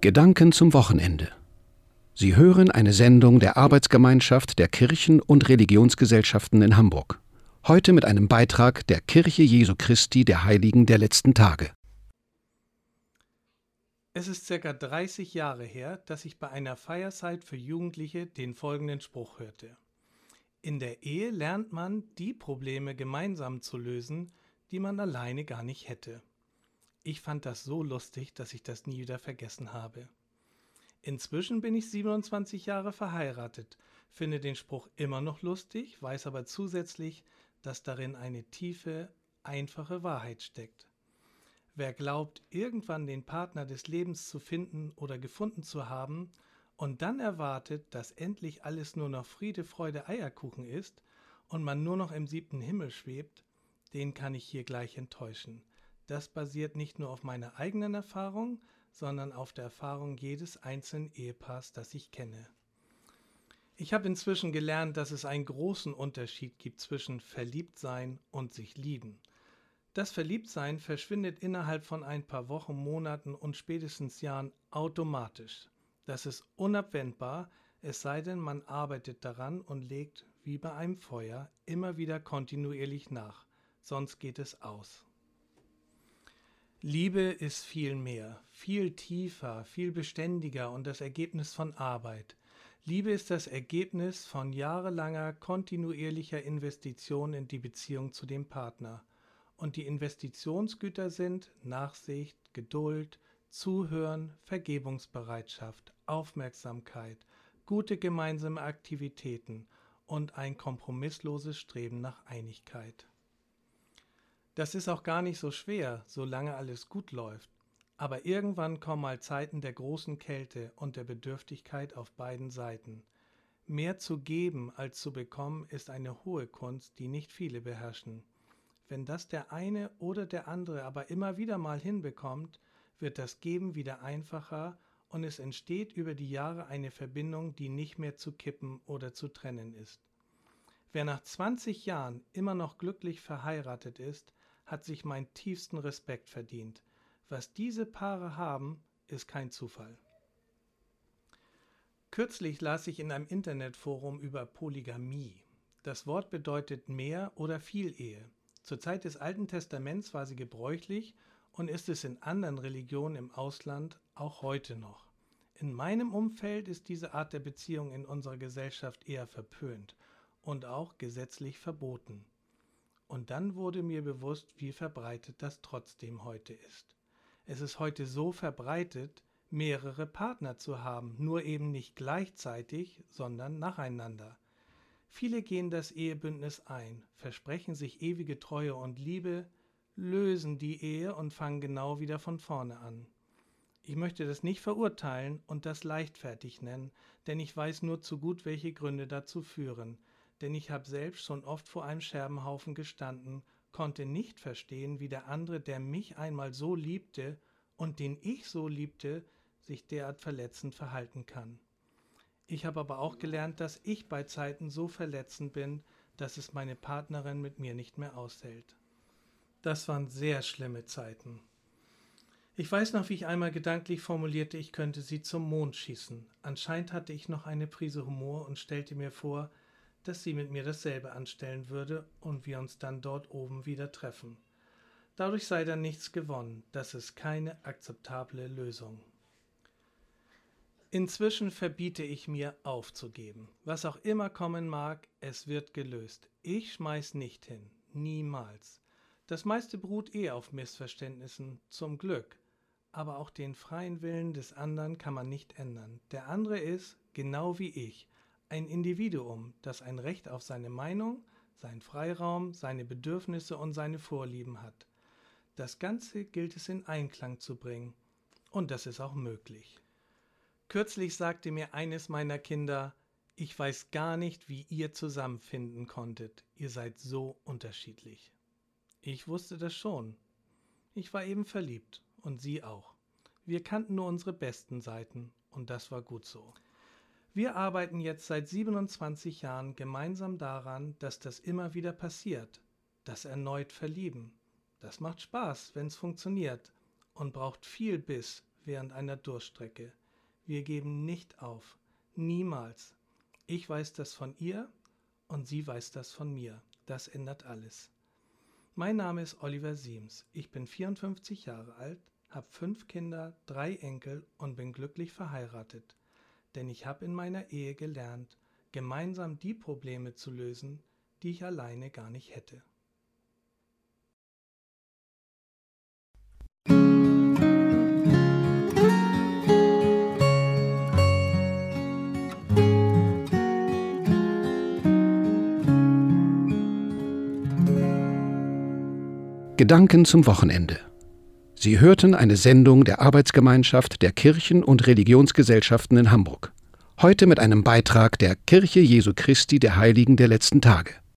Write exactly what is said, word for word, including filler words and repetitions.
Gedanken zum Wochenende. Sie hören eine Sendung der Arbeitsgemeinschaft der Kirchen- und Religionsgesellschaften in Hamburg. Heute mit einem Beitrag der Kirche Jesu Christi der Heiligen der letzten Tage. Es ist circa dreißig Jahre her, dass ich bei einer Feierzeit für Jugendliche den folgenden Spruch hörte: In der Ehe lernt man, die Probleme gemeinsam zu lösen, die man alleine gar nicht hätte. Ich fand das so lustig, dass ich das nie wieder vergessen habe. Inzwischen bin ich siebenundzwanzig Jahre verheiratet, finde den Spruch immer noch lustig, weiß aber zusätzlich, dass darin eine tiefe, einfache Wahrheit steckt. Wer glaubt, irgendwann den Partner des Lebens zu finden oder gefunden zu haben und dann erwartet, dass endlich alles nur noch Friede, Freude, Eierkuchen ist und man nur noch im siebten Himmel schwebt, den kann ich hier gleich enttäuschen. Das basiert nicht nur auf meiner eigenen Erfahrung, sondern auf der Erfahrung jedes einzelnen Ehepaars, das ich kenne. Ich habe inzwischen gelernt, dass es einen großen Unterschied gibt zwischen Verliebtsein und sich lieben. Das Verliebtsein verschwindet innerhalb von ein paar Wochen, Monaten und spätestens Jahren automatisch. Das ist unabwendbar, es sei denn, man arbeitet daran und legt, wie bei einem Feuer, immer wieder kontinuierlich nach, sonst geht es aus. Liebe ist viel mehr, viel tiefer, viel beständiger und das Ergebnis von Arbeit. Liebe ist das Ergebnis von jahrelanger kontinuierlicher Investition in die Beziehung zu dem Partner. Und die Investitionsgüter sind Nachsicht, Geduld, Zuhören, Vergebungsbereitschaft, Aufmerksamkeit, gute gemeinsame Aktivitäten und ein kompromissloses Streben nach Einigkeit. Das ist auch gar nicht so schwer, solange alles gut läuft. Aber irgendwann kommen mal Zeiten der großen Kälte und der Bedürftigkeit auf beiden Seiten. Mehr zu geben als zu bekommen ist eine hohe Kunst, die nicht viele beherrschen. Wenn das der eine oder der andere aber immer wieder mal hinbekommt, wird das Geben wieder einfacher und es entsteht über die Jahre eine Verbindung, die nicht mehr zu kippen oder zu trennen ist. Wer nach zwanzig Jahren immer noch glücklich verheiratet ist, hat sich meinen tiefsten Respekt verdient. Was diese Paare haben, ist kein Zufall. Kürzlich las ich in einem Internetforum über Polygamie. Das Wort bedeutet Mehr- oder Vielehe. Zur Zeit des Alten Testaments war sie gebräuchlich und ist es in anderen Religionen im Ausland auch heute noch. In meinem Umfeld ist diese Art der Beziehung in unserer Gesellschaft eher verpönt und auch gesetzlich verboten. Und dann wurde mir bewusst, wie verbreitet das trotzdem heute ist. Es ist heute so verbreitet, mehrere Partner zu haben, nur eben nicht gleichzeitig, sondern nacheinander. Viele gehen das Ehebündnis ein, versprechen sich ewige Treue und Liebe, lösen die Ehe und fangen genau wieder von vorne an. Ich möchte das nicht verurteilen und das leichtfertig nennen, denn ich weiß nur zu gut, welche Gründe dazu führen. Denn ich habe selbst schon oft vor einem Scherbenhaufen gestanden, konnte nicht verstehen, wie der andere, der mich einmal so liebte und den ich so liebte, sich derart verletzend verhalten kann. Ich habe aber auch gelernt, dass ich bei Zeiten so verletzend bin, dass es meine Partnerin mit mir nicht mehr aushält. Das waren sehr schlimme Zeiten. Ich weiß noch, wie ich einmal gedanklich formulierte, ich könnte sie zum Mond schießen. Anscheinend hatte ich noch eine Prise Humor und stellte mir vor, dass sie mit mir dasselbe anstellen würde und wir uns dann dort oben wieder treffen. Dadurch sei dann nichts gewonnen, das ist keine akzeptable Lösung. Inzwischen verbiete ich mir aufzugeben. Was auch immer kommen mag, es wird gelöst. Ich schmeiß nicht hin, niemals. Das meiste beruht eh auf Missverständnissen, zum Glück. Aber auch den freien Willen des anderen kann man nicht ändern. Der andere ist, genau wie ich, ein Individuum, das ein Recht auf seine Meinung, seinen Freiraum, seine Bedürfnisse und seine Vorlieben hat. Das Ganze gilt es in Einklang zu bringen. Und das ist auch möglich. Kürzlich sagte mir eines meiner Kinder, ich weiß gar nicht, wie ihr zusammenfinden konntet. Ihr seid so unterschiedlich. Ich wusste das schon. Ich war eben verliebt und sie auch. Wir kannten nur unsere besten Seiten und das war gut so. Wir arbeiten jetzt seit siebenundzwanzig Jahren gemeinsam daran, dass das immer wieder passiert. Das erneut Verlieben. Das macht Spaß, wenn es funktioniert und braucht viel Biss, während einer Durststrecke. Wir geben nicht auf. Niemals. Ich weiß das von ihr und sie weiß das von mir. Das ändert alles. Mein Name ist Oliver Siems. Ich bin vierundfünfzig Jahre alt, habe fünf Kinder, drei Enkel und bin glücklich verheiratet. Denn ich habe in meiner Ehe gelernt, gemeinsam die Probleme zu lösen, die ich alleine gar nicht hätte. Gedanken zum Wochenende. Sie hörten eine Sendung der Arbeitsgemeinschaft der Kirchen- und Religionsgesellschaften in Hamburg. Heute mit einem Beitrag der Kirche Jesu Christi der Heiligen der letzten Tage.